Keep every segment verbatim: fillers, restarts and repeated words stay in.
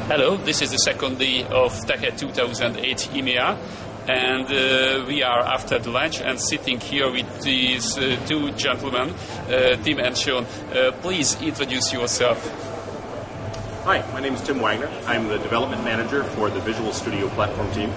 Hello, this is the second day of TechEd two thousand eight E M E A, and uh, we are after the lunch and sitting here with these uh, two gentlemen, uh, Tim and Sean. Uh, please introduce yourself. Hi, my name is Tim Wagner. I'm the development manager for the Visual Studio Platform team.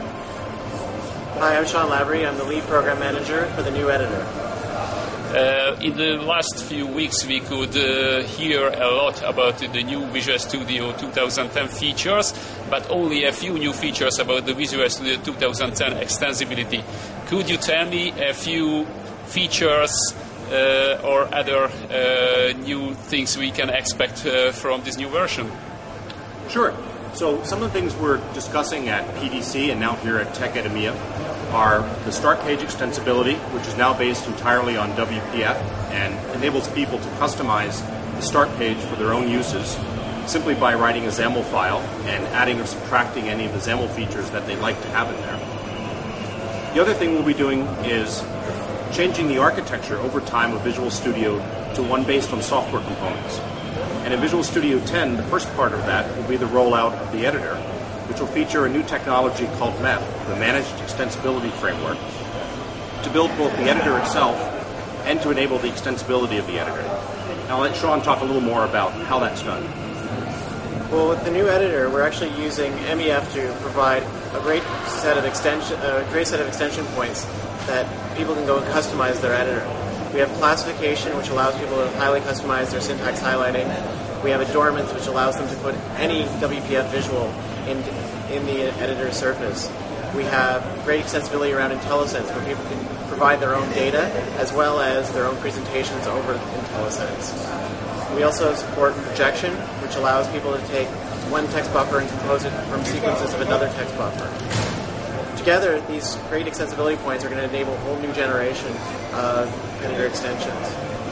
Hi, I'm Sean Lavery. I'm the lead program manager for the new editor. Uh, in the last few weeks, we could uh, hear a lot about the new Visual Studio two thousand ten features, but only a few new features about the Visual Studio two thousand ten extensibility. Could you tell me a few features uh, or other uh, new things we can expect uh, from this new version? Sure. So some of the things we're discussing at P D C and now here at TechEd E M E A are the start page extensibility, which is now based entirely on W P F and enables people to customize the start page for their own uses simply by writing a XAML file and adding or subtracting any of the XAML features that they'd like to have in there. The other thing we'll be doing is changing the architecture over time of Visual Studio to one based on software components. And in Visual Studio ten, the first part of that will be the rollout of the editor, which will feature a new technology called M E F, the Managed Extensibility Framework, to build both the editor itself and to enable the extensibility of the editor. Now I'll let Sean talk a little more about how that's done. Well, with the new editor, we're actually using M E F to provide a great set of extension, a great set of extension points that people can go and customize their editor. We have classification, which allows people to highly customize their syntax highlighting. We have adornments, which allows them to put any W P F visual in, in the editor surface. We have great extensibility around IntelliSense, where people can provide their own data as well as their own presentations over IntelliSense. We also support projection, which allows people to take one text buffer and compose it from sequences of another text buffer. Together, these great extensibility points are going to enable a whole new generation of editor extensions.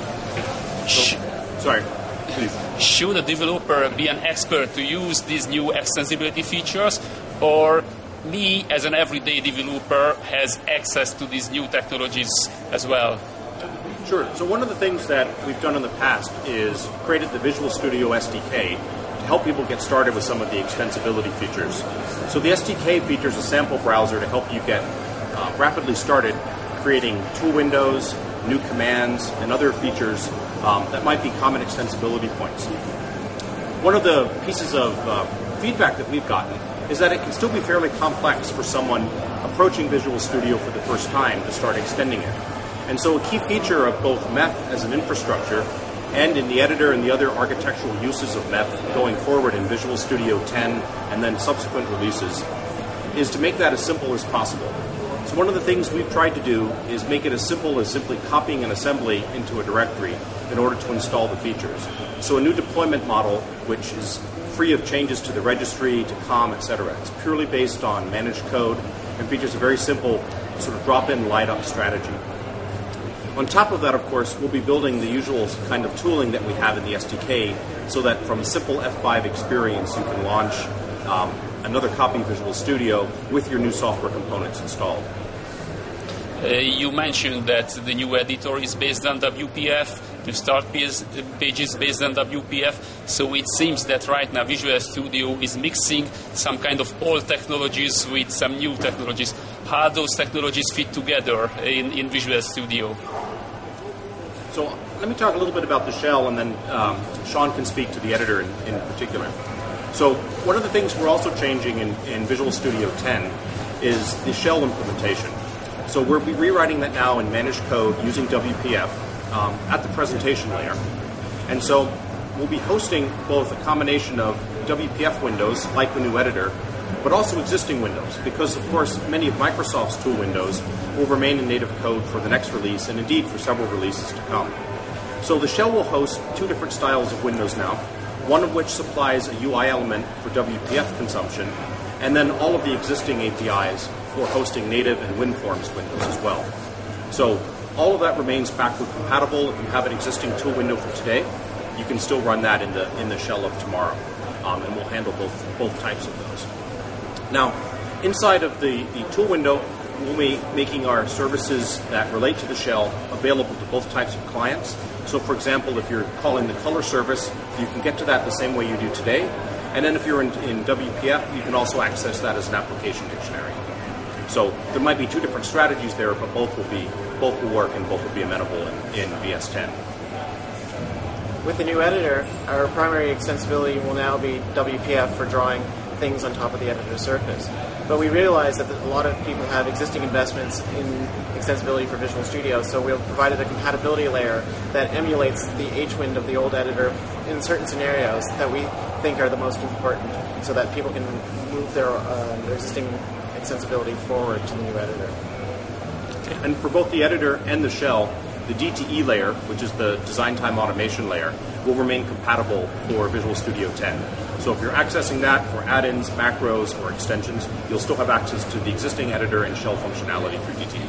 Sh- Sorry, please. Should a developer be an expert to use these new extensibility features, or me as an everyday developer has access to these new technologies as well? Sure. So one of the things that we've done in the past is created the Visual Studio S D K to help people get started with some of the extensibility features. So the S D K features a sample browser to help you get uh, rapidly started creating tool windows, new commands, and other features um, that might be common extensibility points. One of the pieces of uh, feedback that we've gotten is that it can still be fairly complex for someone approaching Visual Studio for the first time to start extending it. And so a key feature of both M E F as an infrastructure and in the editor and the other architectural uses of M E F going forward in Visual Studio ten and then subsequent releases is to make that as simple as possible. So one of the things we've tried to do is make it as simple as simply copying an assembly into a directory in order to install the features. So a new deployment model, which is free of changes to the registry, to C O M, et cetera. It's purely based on managed code and features a very simple sort of drop-in, light-up strategy. On top of that, of course, we'll be building the usual kind of tooling that we have in the S D K so that from a simple F five experience, you can launch um, another copy of Visual Studio with your new software components installed. Uh, you mentioned that the new editor is based on W P F, the start page is based on W P F, so it seems that right now Visual Studio is mixing some kind of old technologies with some new technologies. How those technologies fit together in, in Visual Studio? So let me talk a little bit about the shell, and then um, Sean can speak to the editor in, in particular. So one of the things we're also changing in, in Visual Studio ten is the shell implementation. So we'll be rewriting that now in managed code using W P F um, at the presentation layer. And so we'll be hosting both a combination of W P F windows, like the new editor, but also existing windows, because, of course, many of Microsoft's tool windows will remain in native code for the next release, and indeed for several releases to come. So the shell will host two different styles of windows now, one of which supplies a U I element for W P F consumption, and then all of the existing A P Is for hosting native and WinForms windows as well. So all of that remains backward compatible. If you have an existing tool window for today, you can still run that in the in the shell of tomorrow, um, and we'll handle both both types of those. Now, inside of the, the tool window, we'll be making our services that relate to the shell available to both types of clients. So, for example, if you're calling the color service, you can get to that the same way you do today. And then if you're in, in W P F, you can also access that as an application dictionary. So there might be two different strategies there, but both will be both will work and both will be amenable in, in V S ten. With the new editor, our primary extensibility will now be W P F for drawing things on top of the editor surface. But we realize that a lot of people have existing investments in extensibility for Visual Studio, so we've provided a compatibility layer that emulates the H-wind of the old editor in certain scenarios that we think are the most important, so that people can move their, uh, their existing extensibility forward to the new editor. And for both the editor and the shell, the D T E layer, which is the design time automation layer, will remain compatible for Visual Studio ten. So if you're accessing that for add-ins, macros, or extensions, you'll still have access to the existing editor and shell functionality through D T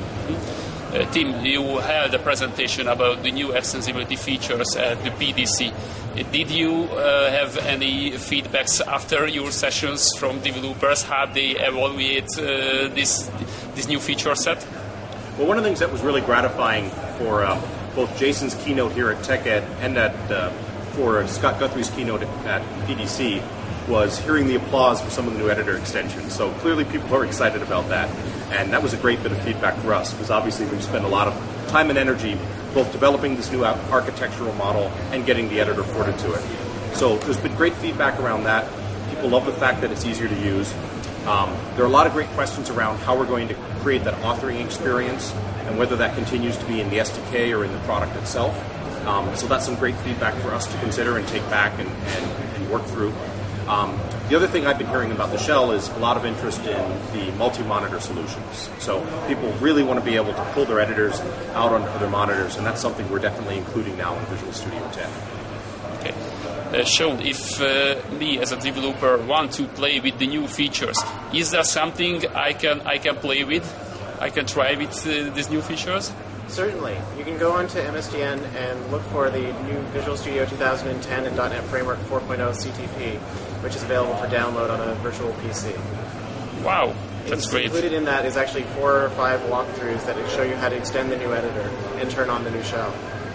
E. Uh, Tim, you had a presentation about the new extensibility features at the P D C. Uh, did you uh, have any feedbacks after your sessions from developers? How they evaluate uh, this this new feature set? Well, one of the things that was really gratifying for uh, both Jason's keynote here at TechEd and at uh, for Scott Guthrie's keynote at P D C was hearing the applause for some of the new editor extensions. So clearly people are excited about that. And that was a great bit of feedback for us, because obviously we've spent a lot of time and energy both developing this new architectural model and getting the editor ported to it. So there's been great feedback around that. People love the fact that it's easier to use. Um, there are a lot of great questions around how we're going to create that authoring experience and whether that continues to be in the S D K or in the product itself. Um, so that's some great feedback for us to consider and take back and, and, and work through. Um, the other thing I've been hearing about the shell is a lot of interest in the multi-monitor solutions. So people really want to be able to pull their editors out onto their monitors, and that's something we're definitely including now in Visual Studio ten. Okay. Uh, Sean, if uh, me as a developer want to play with the new features, is there something I can I can play with? I can try with uh, these new features? Certainly. You can go onto M S D N and look for the new Visual Studio two thousand ten and .NET Framework four point oh C T P, which is available for download on a virtual P C. Wow, that's it's great. Included in that is actually four or five walkthroughs that show you how to extend the new editor and turn on the new shell.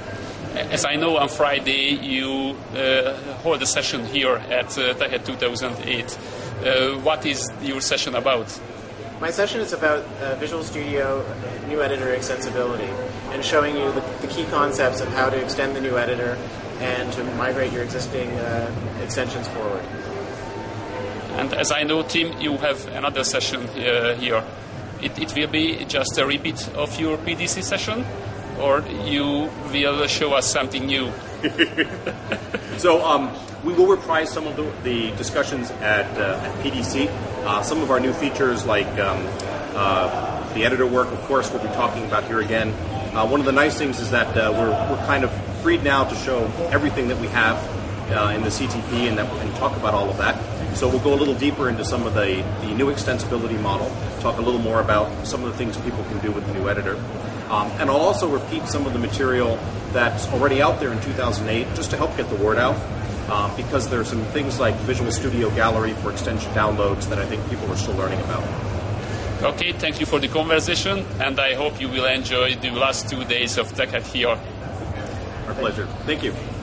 As I know, on Friday you uh, hold a session here at uh, TechEd two thousand eight. Uh, what is your session about? My session is about uh, Visual Studio new editor extensibility and showing you the, the key concepts of how to extend the new editor and to migrate your existing uh, extensions forward. And as I know, Tim, you have another session uh, here. It, it will be just a repeat of your P D C session? Or you will show us something new? So um, we will reprise some of the, the discussions at, uh, at P D C. Uh, some of our new features, like um, uh, the editor work, of course, we'll be talking about here again. Uh, one of the nice things is that uh, we're, we're kind of freed now to show everything that we have uh, in the C T P and, that, and talk about all of that. So we'll go a little deeper into some of the, the new extensibility model, talk a little more about some of the things people can do with the new editor. Um, and I'll also repeat some of the material that's already out there in two thousand eight, just to help get the word out, uh, because there are some things like Visual Studio Gallery for extension downloads that I think people are still learning about. Okay, thank you for the conversation, and I hope you will enjoy the last two days of TechEd here. Our pleasure. Thank you.